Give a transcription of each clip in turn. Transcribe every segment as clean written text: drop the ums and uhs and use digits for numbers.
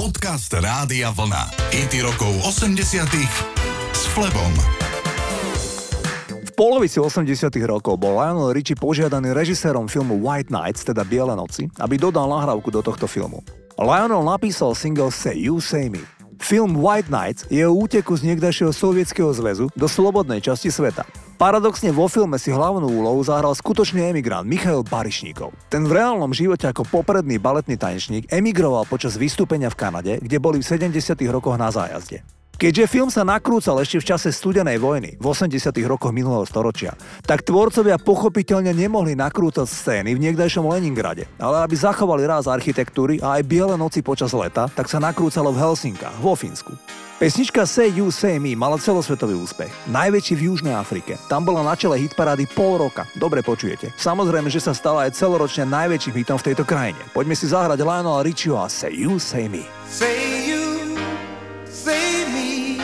Podcast Rádia Vlna. Hity rokov 80-tych s Flebom. V polovici 80 rokov bol Lionel Richie požiadaný režisérom filmu White Nights, teda Biele noci, aby dodal nahrávku do tohto filmu. Lionel napísal single Say You, Say Me. Film White Nights je o úteku z niekdajšieho Sovietskeho zväzu do slobodnej časti sveta. Paradoxne vo filme si hlavnú úlohu zahral skutočný emigrant Michail Barišníkov. Ten v reálnom živote ako popredný baletný tanečník emigroval počas vystúpenia v Kanade, kde boli v 70. rokoch na zájazde. Keďže film sa nakrúcal ešte v čase studenej vojny, v 80. rokoch minulého storočia, tak tvorcovia pochopiteľne nemohli nakrúcať scény v niekdajšom Leningrade, ale aby zachovali ráz architektúry a aj Biele noci počas leta, tak sa nakrúcalo v Helsinkách, vo Fínsku. Pesnička Say You, Say Me mala celosvetový úspech, najväčší v Južnej Afrike. Tam bola na čele hitparády pol roka, dobre počujete. Samozrejme, že sa stala aj celoročne najväčším hitom v tejto krajine. Poďme si zahrať Lionela Richieho a Say You, Say Me. Say you, say me,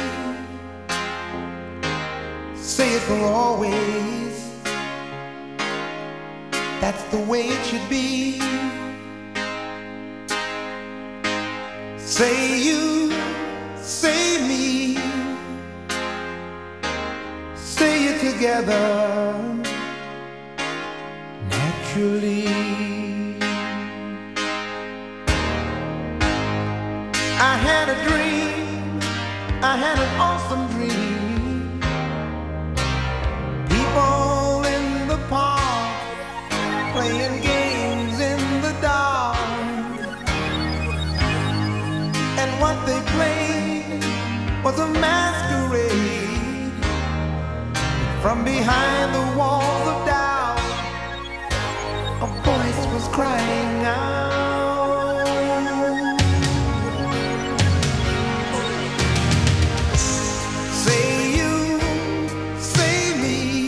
say it for always. That's the way it should be. Say you, say me, say it together naturally. I had a dream, I had an awesome dream. People in the park playing games in the dark, and what they played was a masquerade. From behind the walls of doubt, a voice was crying out. Say you, say me,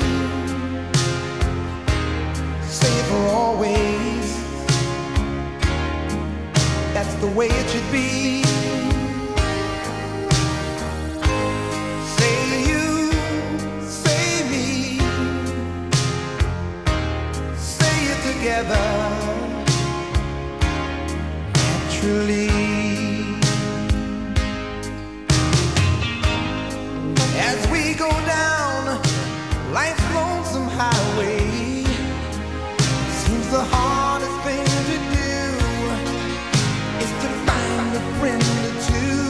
say it for always. That's the way it should be. Together naturally. As we go down life's lonesome highway, seems the hardest thing to do is to find a friend or two.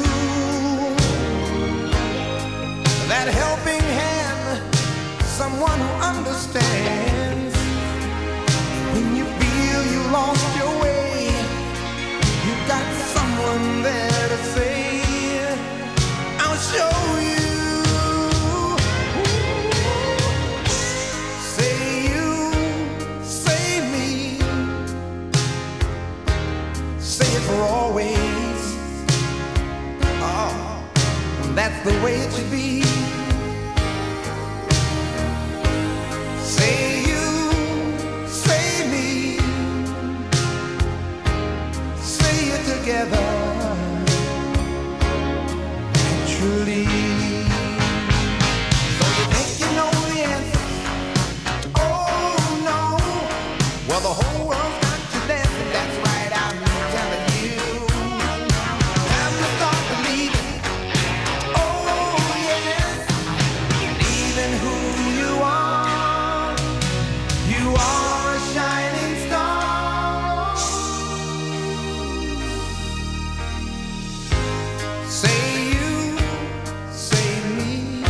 That helping hand, someone who understands. When you feel you lost your way, you got someone there to say, I'll show you. Say you, say me, say it for always. Oh, that's the way it should be. Say together naturally. So you think you know the answer? Oh no. Well, the whole world's got you dancing. That's right, I'm telling you. Time to start believing. Oh yes, believing who you are. You are a shining star. Say you, say me,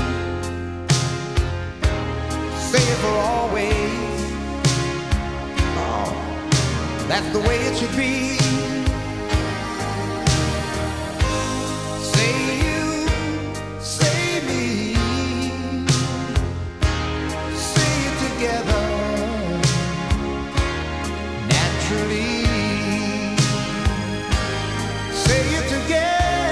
say it for always. Oh, that's the way it should be. Say you, say me, say it together naturally. Say it together.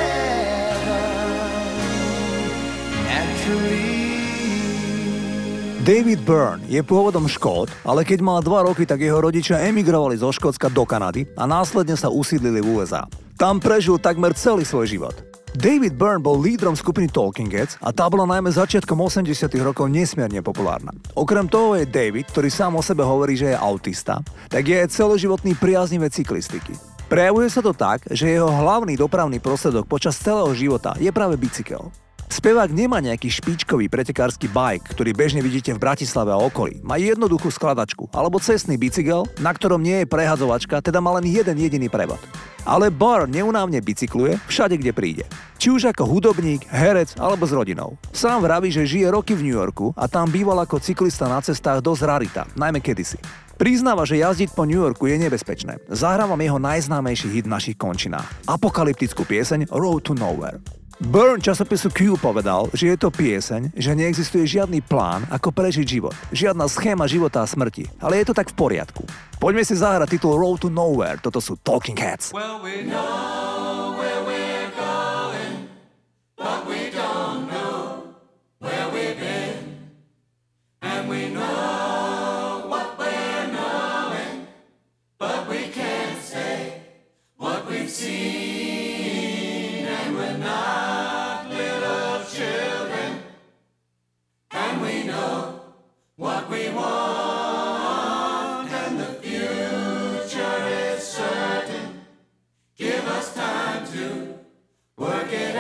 David Byrne je pôvodom Škót, ale keď mal 2 roky, tak jeho rodičia emigrovali zo Škótska do Kanady a následne sa usídlili v USA. Tam prežil takmer celý svoj život. David Byrne bol lídrom skupiny Talking Heads a tá bola najmä začiatkom 80 rokov nesmierne populárna. Okrem toho je David, ktorý sám o sebe hovorí, že je autista, tak je aj celoživotný priaznivec cyklistiky. Prejavuje sa to tak, že jeho hlavný dopravný prostriedok počas celého života je práve bicykel. Spevák nemá nejaký špičkový pretekársky bike, ktorý bežne vidíte v Bratislave a okolí. Má jednoduchú skladačku alebo cestný bicykel, na ktorom nie je prehadzovačka, teda má len jeden jediný prevod. Ale Byrne neunávne bicykluje všade, kde príde. Či už ako hudobník, herec alebo s rodinou. Sám vraví, že žije roky v New Yorku a tam býval ako cyklista na cestách dosť rarita, najmä kedysi. Priznáva, že jazdiť po New Yorku je nebezpečné. Zahrávam jeho najznámejší hit v našich končinách. Apokalyptickú pieseň Road to Nowhere. Byrne časopisu Q povedal, že je to pieseň, že neexistuje žiadny plán, ako prežiť život. Žiadna schéma života a smrti. Ale je to tak v poriadku. Poďme si zahrať titul Road to Nowhere. Toto sú Talking Heads. Well, we know where we're going, but we don't know where we've been. And we know what we're knowing, but we can't say what we've seen. And we're not little children, and we know what we want, and the future is certain. Give us time to work it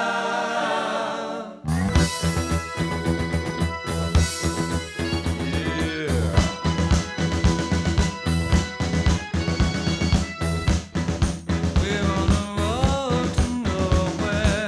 out. Yeah. We're on the road to nowhere.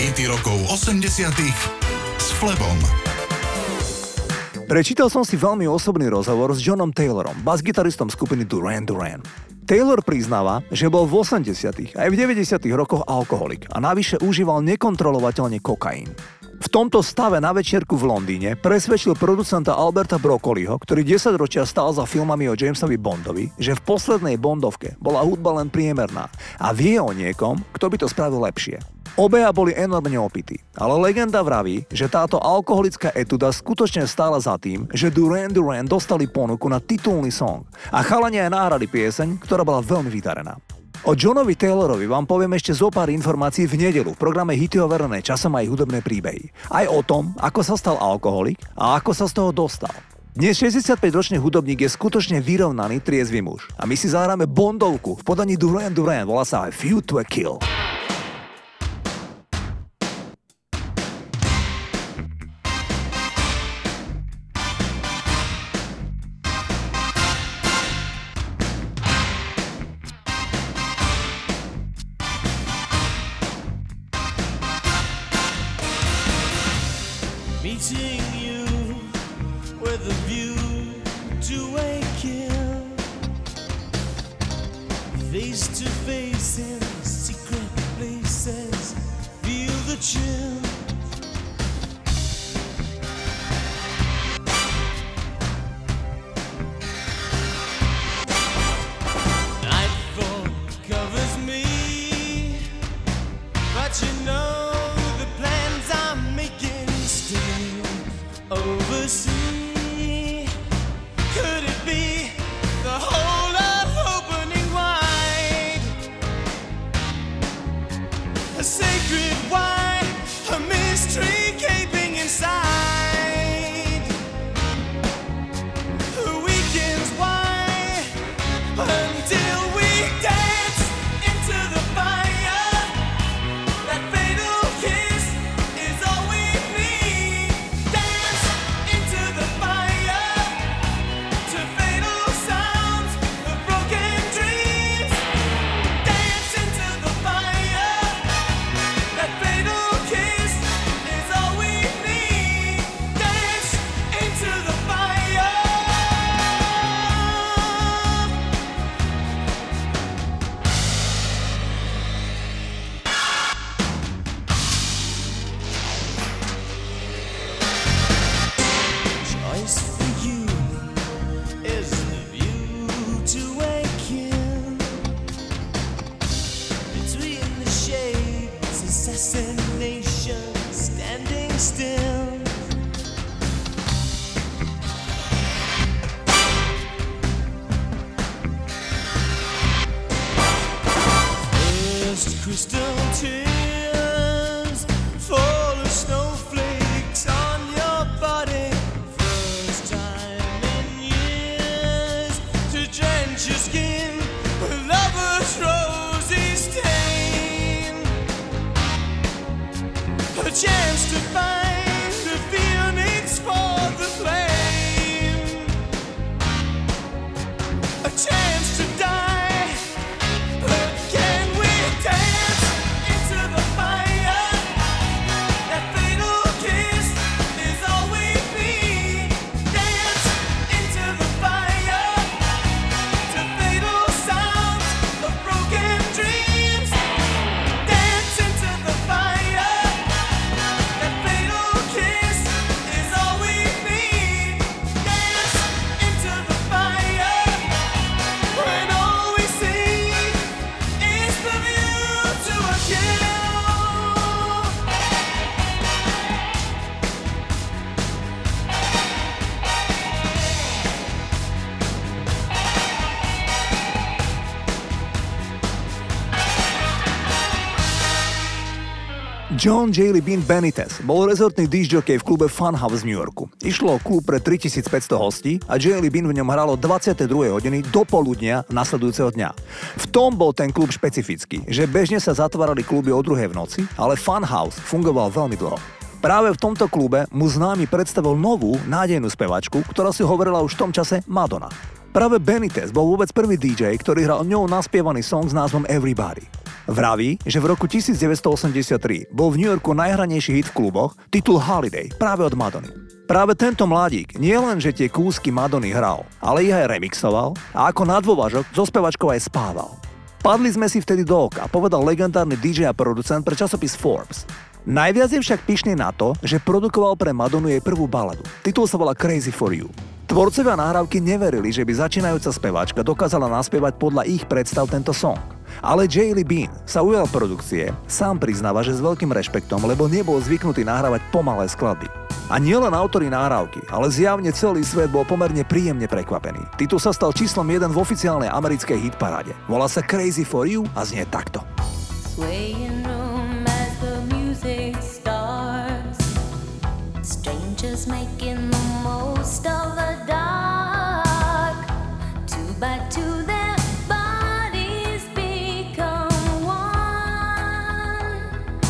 Hity rokov 80 s Flebom. Prečítal som si veľmi osobný rozhovor s Johnom Taylorom, bas-gitaristom skupiny Duran Duran. Taylor priznáva, že bol v 80. aj v 90. rokoch alkoholik a navyše užíval nekontrolovateľne kokain. V tomto stave na večierku v Londýne presvedčil producenta Alberta Broccoliho, ktorý 10 ročia stál za filmami o Jamesovi Bondovi, že v poslednej Bondovke bola hudba len priemerná a vie o niekom, kto by to spravil lepšie. Obaja boli enormne opití, ale legenda vraví, že táto alkoholická etuda skutočne stála za tým, že Duran Duran dostali ponuku na titulný song a chalani aj nahrali pieseň, ktorá bola veľmi vydarená. O Johnovi Taylorovi vám poviem ešte zo pár informácií v nedeľu v programe Hity overené časom aj hudobné príbehy. Aj o tom, ako sa stal alkoholik a ako sa z toho dostal. Dnes 65-ročný hudobník je skutočne vyrovnaný triezvy muž. A my si zahráme Bondovku v podaní Duran Duran, volá sa aj Feud to a Kill. Meeting you with a view to a kill, face to face in secret places, feel the chill. Nightfall covers me, but you know oversea. Could it be the whole of opening wide? A sacred why, a mystery gaping inside. Weekends why, until we dance into the fire. That fatal kiss is all we need. Assassination, standing still. First crystal tears fall as snowflakes on your body. First time in years to drench your skin with lover's rosy stain. A chance to find the phoenix for the flame. A chance to die, but can we dance into the fire? That fatal kiss is all we need. Dance into the fire, to fatal sounds of broken dreams. Dance into the fire. That fatal kiss is all we need. Dance into the fire, when all we see is the view to a kill. John J. Bean Benitez bol rezortný disc-jockey v klube Funhouse v New Yorku. Išlo o klub pre 3500 hostí a J. Bean v ňom hral od 22. hodiny do poludnia nasledujúceho dňa. V tom bol ten klub špecifický, že bežne sa zatvárali kluby o 2. v noci, ale Funhouse fungoval veľmi dlho. Práve v tomto klube mu známy predstavil novú, nádejnú spevačku, ktorá si hovorila už v tom čase Madonna. Práve Benitez bol vôbec prvý DJ, ktorý hral ňou naspievaný song s názvom Everybody. Vraví, že v roku 1983 bol v New Yorku najhranejší hit v kluboch titul Holiday práve od Madony. Práve tento mladík nie len, že tie kúsky Madony hral, ale ich aj remixoval a ako na dôvažok so spevačkou aj spával. Padli sme si vtedy do oka, povedal legendárny DJ a producent pre časopis Forbes. Najviac je však pyšný na to, že produkoval pre Madonu jej prvú baladu. Titul sa volá Crazy for You. Tvorcovia nahrávky neverili, že by začínajúca speváčka dokázala naspievať podľa ich predstav tento song. Ale J.L. Bean sa ujal produkcie, sám priznáva, že s veľkým rešpektom, lebo nebol zvyknutý nahrávať pomalé skladby. A nielen autori nahrávky, ale zjavne celý svet bol pomerne príjemne prekvapený. Titul sa stal číslom 1 v oficiálnej americkej hitparáde. Volá sa Crazy for You a znie takto. Swaying room as the music starts, strangers making the most of the dark. Two by two their bodies become one.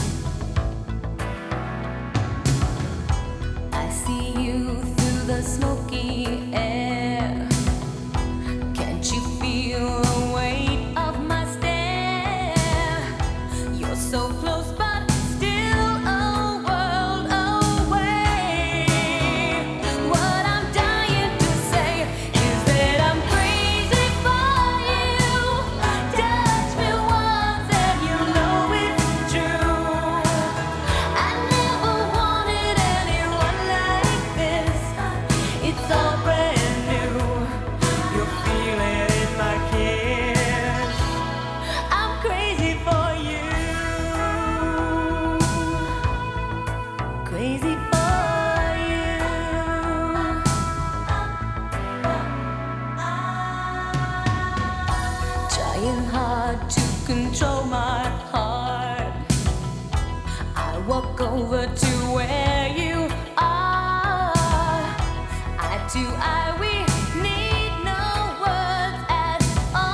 I see you through the smoky air. Can't you feel the weight of my stare? You're so close but still a world away. What I'm dying to say is that I'm crazy for you. Touch me once and you know it's true. I never wanted anyone like this. It's all brand new. You feel it in my kiss. I'm crazy for you. Crazy for you. Trying hard to control my heart. I walk over to where you are. Eye to eye, we need no words at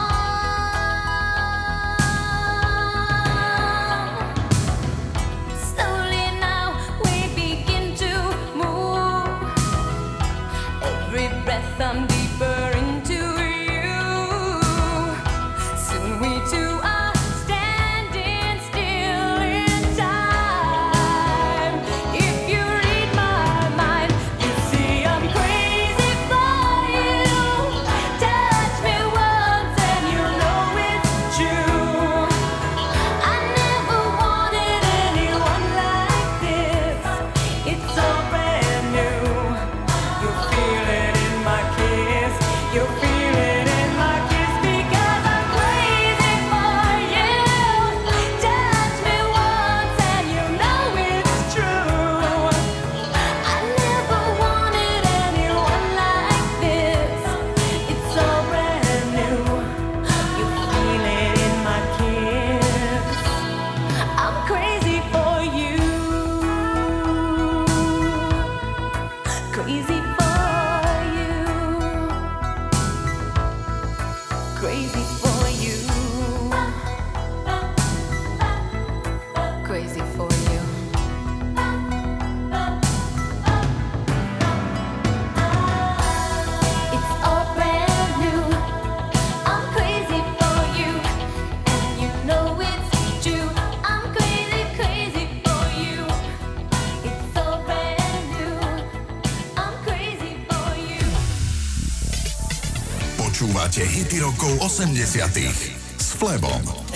all. Slowly now we begin to move. Every breath I'm deeper into you. Soon we two are standing still in time. If you read my mind, you see I'm crazy for you. Touch me once and you know it's true. I never wanted anyone like this. It's all brand new. You feel it in my kiss. You feel it in my kiss because I'm crazy for you. Touch me once and you know it's true. I never wanted anyone like this. It's all brand new. You feel it in my kiss. I'm crazy for you. Crazy for you. Crazy for you. Crazy for you. It's all brand new. I'm crazy for you, and you know it's true. I'm crazy, crazy for you. It's all brand new. I'm crazy for you. Počúvate hity rokov 80 s Flebom.